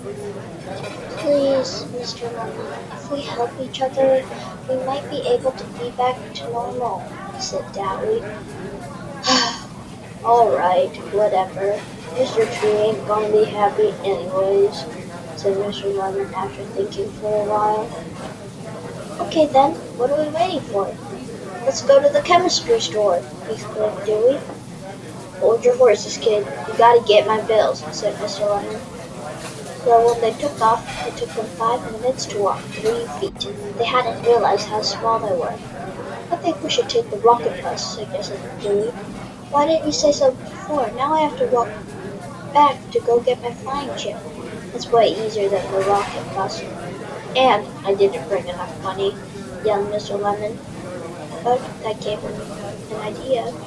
Please, Mr. Lemon, if we help each other, we might be able to be back to normal, said Dowdy. Alright, whatever. Mr. Tree ain't gonna be happy anyways, said Mr. Lemon after thinking for a while. Okay then, what are we waiting for? Let's go to the chemistry store, exclaimed Dewey. Hold your horses, kid. You gotta get my bills, said Mr. Lemon. So when they took off, it took them 5 minutes to walk 3 feet. They hadn't realized how small they were. I think we should take the rocket bus, suggested Dewey. Why didn't you say so before? Now I have to walk back to go get my flying chip. It's way easier than the rocket bus. And I didn't bring enough money, yelled Mr. Lemon. But that gave him an idea.